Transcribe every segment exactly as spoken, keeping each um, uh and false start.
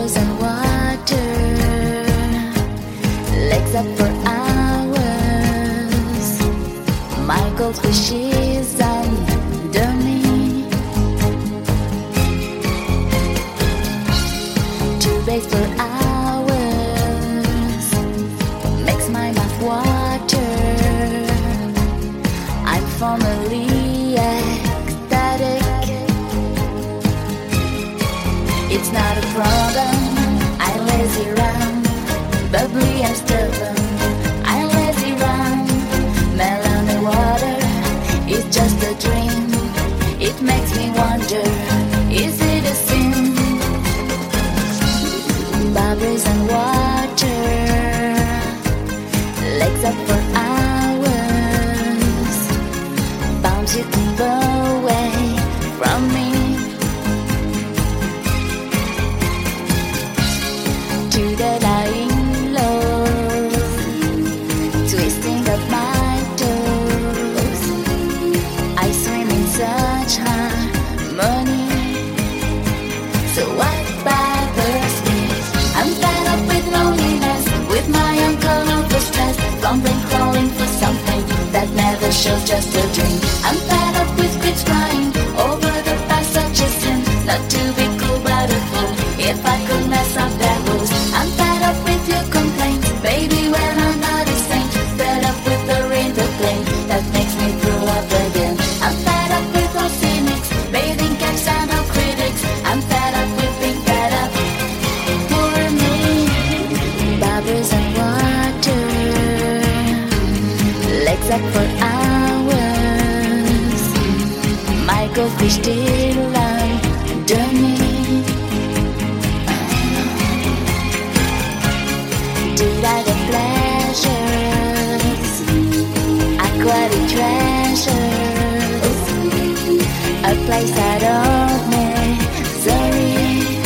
bubbles and water, legs up for hours. My goldfish is under me. To bathe for hours makes my mouth water. I'm formally ecstatic. It's not a problem, I lazy around, bubbly and stubborn. I lazy around, melon and water, it's just a dream. It makes me wonder, is it a sin? Bubbles and water, legs up for hours, bounce you can go away from me. To the lying low, twisting of my toes, I swim in such harmony. So what bothers me? I'm fed up with loneliness, with my uncle over stress, fumbling, crawling for something that never shows, just a dream. I'm fed up with kids crying over the past, such a sin, not to be cool but a fool. If I could mess up that rules, I'm fed up with your complaints, baby, when I'm not a saint. Fed up with the rain, the plane that makes me throw up again. I'm fed up with all cynics, bathing cats and all critics. I'm fed up with being fed up. For me, bubbles and water, legs up for hours. My goldfish still under me. Delight and pleasures, aquatic treasures, a place out of misery.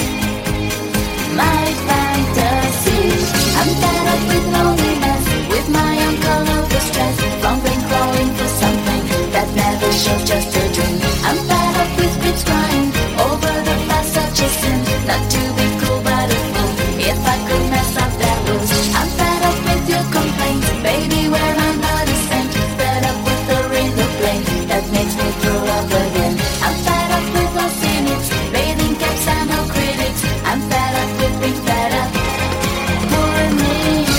My fantasy, I'm fed up with loneliness, with my uncle over stress, fumbling, crawling for something that never shows, just a dream. I'm fed up with kids crying over the past, such a sin, not to be cool but a fool. If I could mess up that rules, I'm fed up with your complaints, baby, when I'm not a saint. Fed up with the rain, the plane that makes me throw up again. I'm fed up with all cynics, bathing cats and all critics. I'm fed up with being fed up. For me,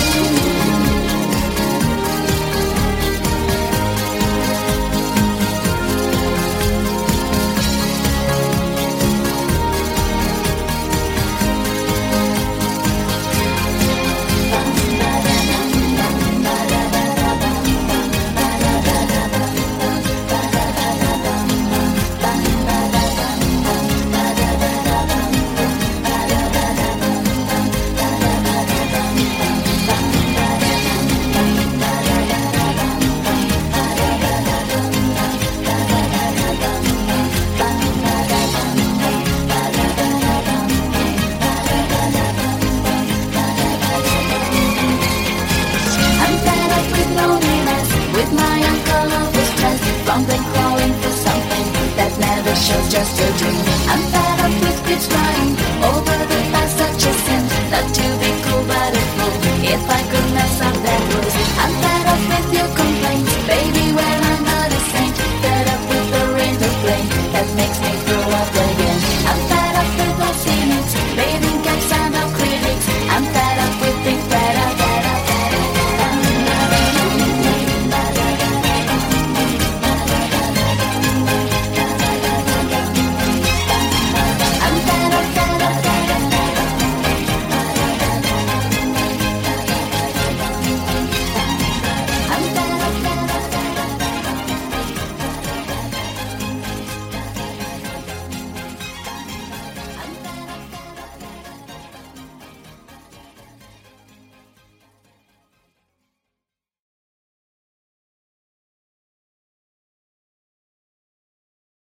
fumbling, crawling for something that never shows, just a dream. I'm fed up with kids crying